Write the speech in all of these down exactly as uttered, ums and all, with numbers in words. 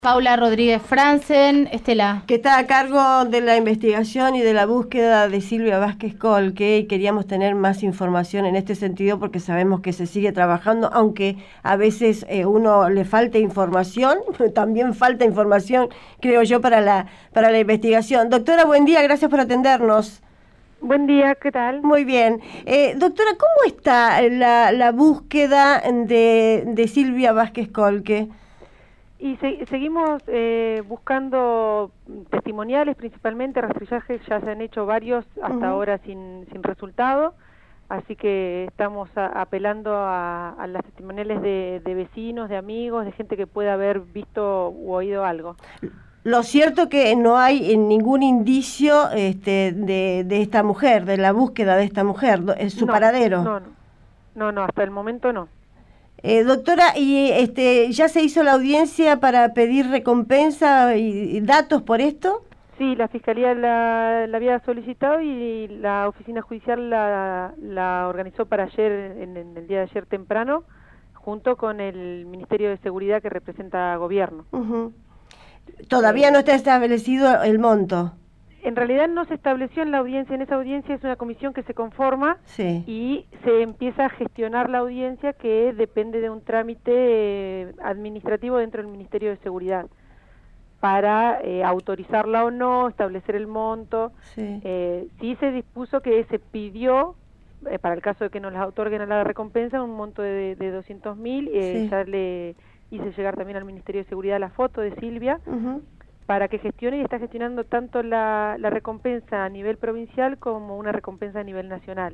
Paula Rodríguez Franzen, Estela. Que está a cargo de la investigación y de la búsqueda de Silvia Vázquez Colque, y queríamos tener más información en este sentido porque sabemos que se sigue trabajando, aunque a veces eh, uno le falta información, también falta información, creo yo, para la, para la investigación. Doctora, buen día, gracias por atendernos. Buen día, ¿qué tal? Muy bien. Eh, doctora, ¿cómo está la, la búsqueda de, de Silvia Vázquez Colque? Y se, seguimos eh, buscando testimoniales, principalmente rastrillajes, ya se han hecho varios hasta uh-huh. ahora sin, sin resultado, así que estamos a, apelando a, a las testimoniales de, de vecinos, de amigos, de gente que pueda haber visto u oído algo. Lo cierto que no hay ningún indicio este, de, de esta mujer, de la búsqueda de esta mujer, es su no, paradero. No, no, no, no, hasta el momento no. Eh, doctora, ¿y este ya se hizo la audiencia para pedir recompensa y, y datos por esto? Sí, la Fiscalía la, la había solicitado y la Oficina Judicial la, la organizó para ayer, en, en el día de ayer temprano, junto con el Ministerio de Seguridad que representa Gobierno. Uh-huh. ¿Todavía eh, no está establecido el monto? En realidad no se estableció en la audiencia, en esa audiencia es una comisión que se conforma sí. y se empieza a gestionar la audiencia, que depende de un trámite eh, administrativo dentro del Ministerio de Seguridad para eh, autorizarla o no, establecer el monto. Sí, eh, sí se dispuso que se pidió, eh, para el caso de que nos las otorguen a la recompensa, un monto de, de doscientos mil, eh, sí. ya le hice llegar también al Ministerio de Seguridad la foto de Silvia, uh-huh. para que gestione, y está gestionando tanto la, la recompensa a nivel provincial como una recompensa a nivel nacional.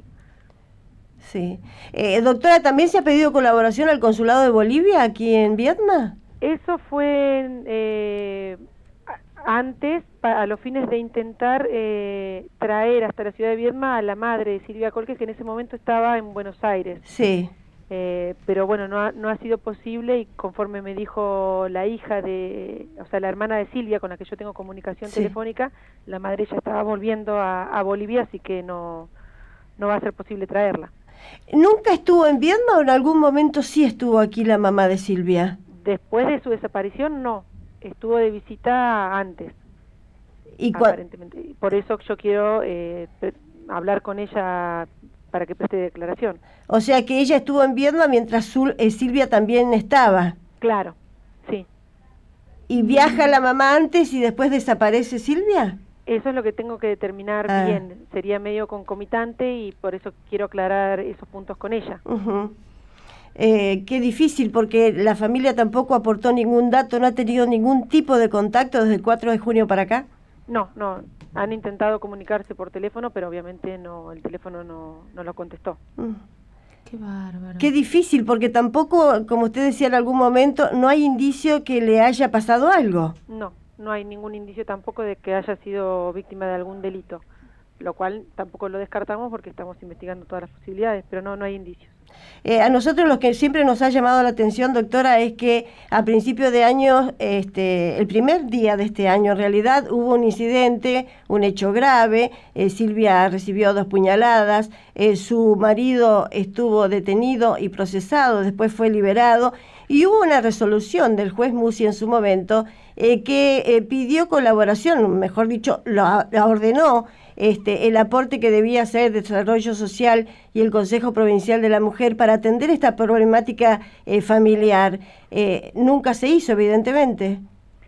Sí. Eh, doctora, ¿también se ha pedido colaboración al Consulado de Bolivia aquí en Viedma? Eso fue eh, antes, a los fines de intentar eh, traer hasta la ciudad de Viedma a la madre de Silvia Colque, que en ese momento estaba en Buenos Aires. Sí. Eh, pero bueno, no ha, no ha sido posible, y conforme me dijo la hija de, o sea, la hermana de Silvia, con la que yo tengo comunicación sí. telefónica, la madre ya estaba volviendo a, a Bolivia, así que no, no va a ser posible traerla. ¿Nunca estuvo en Viedma o en algún momento sí estuvo aquí la mamá de Silvia? Después de su desaparición, no. Estuvo de visita antes, ¿Y aparentemente. Por eso yo quiero eh, hablar con ella para que preste declaración. O sea que ella estuvo en Viedma mientras su, eh, Silvia también estaba. Claro, sí. ¿Y viaja la mamá antes y después desaparece Silvia? Eso es lo que tengo que determinar ah. bien. Sería medio concomitante y por eso quiero aclarar esos puntos con ella. Uh-huh. eh, qué difícil, porque la familia tampoco aportó ningún dato, no ha tenido ningún tipo de contacto desde el cuatro de junio para acá. No, no. Han intentado comunicarse por teléfono, pero obviamente no, el teléfono no, no lo contestó. Uh. Qué bárbaro. Qué difícil, porque tampoco, como usted decía en algún momento, no hay indicio que le haya pasado algo. No, no hay ningún indicio tampoco de que haya sido víctima de algún delito, lo cual tampoco lo descartamos porque estamos investigando todas las posibilidades, pero no, no hay indicios. Eh, a nosotros lo que siempre nos ha llamado la atención, doctora, es que a principio de año, este, el primer día de este año en realidad, hubo un incidente, un hecho grave, eh, Silvia recibió dos puñaladas, eh, su marido estuvo detenido y procesado, después fue liberado, y hubo una resolución del juez Musi en su momento eh, que eh, pidió colaboración, mejor dicho, la, la ordenó, Este, el aporte que debía hacer Desarrollo Social y el Consejo Provincial de la Mujer para atender esta problemática eh, familiar. Eh, nunca se hizo, evidentemente.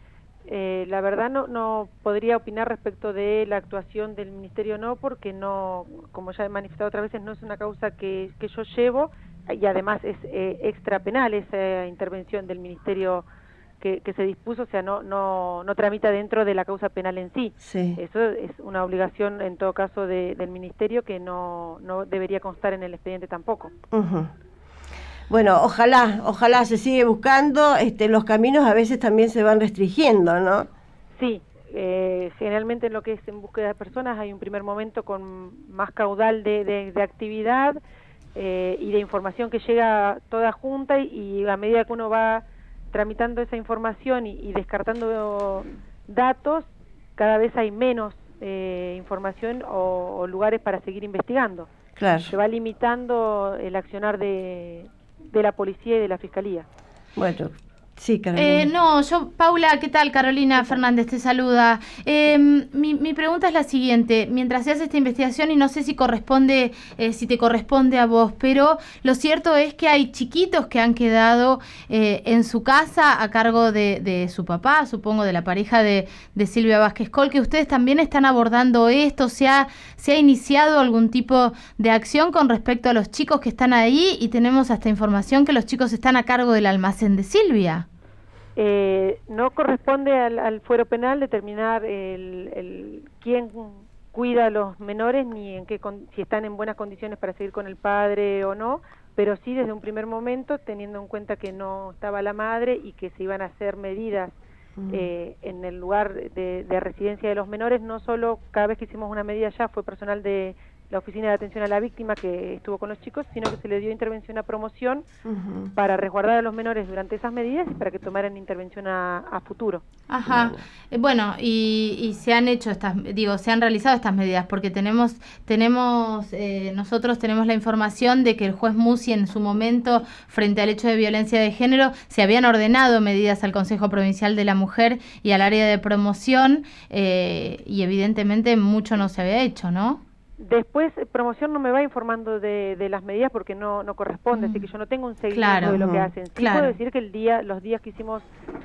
Eh, la verdad no, no podría opinar respecto de la actuación del Ministerio, no, porque no, como ya he manifestado otras veces, no es una causa que, que yo llevo, y además es eh, extra penal esa intervención del Ministerio Que, que se dispuso, o sea, no no no tramita dentro de la causa penal en sí. Sí. Eso es una obligación, en todo caso, de, del Ministerio, que no, no debería constar en el expediente tampoco. Uh-huh. Bueno, ojalá, ojalá se sigue buscando, este, los caminos a veces también se van restringiendo, ¿no? Sí, eh, generalmente en lo que es en búsqueda de personas hay un primer momento con más caudal de, de, de actividad eh, y de información que llega toda junta, y, y a medida que uno va tramitando esa información y, y descartando datos, cada vez hay menos eh, información o, o lugares para seguir investigando. Claro. Se va limitando el accionar de, de la policía y de la fiscalía. Bueno, Sí, Carolina. Eh, no, yo, Paula, ¿qué tal? Carolina Fernández te saluda. Eh, mi, mi pregunta es la siguiente. Mientras se hace esta investigación, y no sé si corresponde, eh, si te corresponde a vos, pero lo cierto es que hay chiquitos que han quedado eh, en su casa a cargo de, de su papá, supongo de la pareja de, de Silvia Vázquez Col, que ustedes también están abordando esto. ¿Se ha, se ha iniciado algún tipo de acción con respecto a los chicos que están ahí? Y tenemos hasta información que los chicos están a cargo del almacén de Silvia. Eh, no corresponde al, al fuero penal determinar el, el quién cuida a los menores ni en qué con, si están en buenas condiciones para seguir con el padre o no, pero sí desde un primer momento, teniendo en cuenta que no estaba la madre y que se iban a hacer medidas uh-huh. eh, en el lugar de, de residencia de los menores, no solo cada vez que hicimos una medida ya fue personal de la Oficina de Atención a la Víctima que estuvo con los chicos, sino que se le dio intervención a promoción uh-huh. para resguardar a los menores durante esas medidas y para que tomaran intervención a, a futuro. Ajá. Eh, bueno, y, y se han hecho estas, digo, se han realizado estas medidas, porque tenemos, tenemos, eh, nosotros tenemos la información de que el juez Musi en su momento, frente al hecho de violencia de género, se habían ordenado medidas al Consejo Provincial de la Mujer y al área de promoción, eh, y evidentemente mucho no se había hecho, ¿no? Después, promoción no me va informando de, de las medidas porque no, no corresponde, mm. así que yo no tengo un seguimiento claro, de lo no, que hacen. Sí claro. puedo decir que el día, los días que hicimos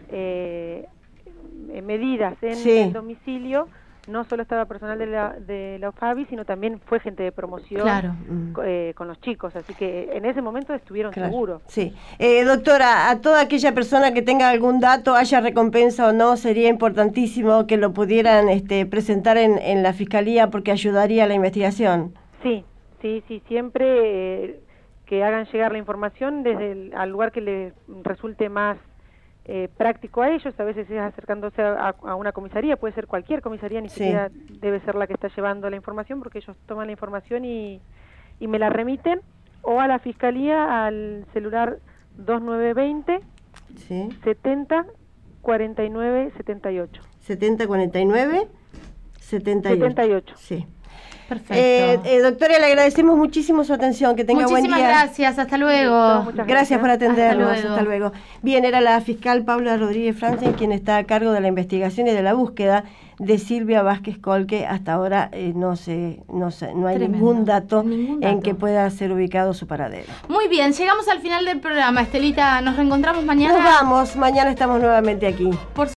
eh, medidas en sí. el domicilio, no solo estaba personal de la, de la OFABI, sino también fue gente de promoción claro. eh, con los chicos, así que en ese momento estuvieron claro. seguros. Sí. Eh, doctora, a toda aquella persona que tenga algún dato, haya recompensa o no, sería importantísimo que lo pudieran este, presentar en, en la Fiscalía porque ayudaría a la investigación. Sí, sí, sí, siempre eh, que hagan llegar la información desde el, al lugar que les resulte más Eh, práctico a ellos, a veces es acercándose a, a una comisaría, puede ser cualquier comisaría, ni sí. siquiera debe ser la que está llevando la información, porque ellos toman la información y, y me la remiten, o a la fiscalía al celular dos nueve dos cero sí. setenta cuarenta y nueve setenta y ocho. setenta cuarenta y nueve setenta y ocho. setenta y ocho. Sí. Perfecto. Eh, eh, doctora, le agradecemos muchísimo su atención, que tenga Muchísimas buen día. gracias, hasta luego. Muchas gracias. Gracias por atendernos, hasta luego. hasta luego. Bien, era la fiscal Paula Rodríguez Franzen quien está a cargo de la investigación y de la búsqueda de Silvia Vázquez Col, que hasta ahora eh, no, se, no, se, no hay ningún dato, ningún dato en que pueda ser ubicado su paradero. Muy bien, llegamos al final del programa. Estelita, nos reencontramos mañana. Nos vamos, mañana estamos nuevamente aquí. Por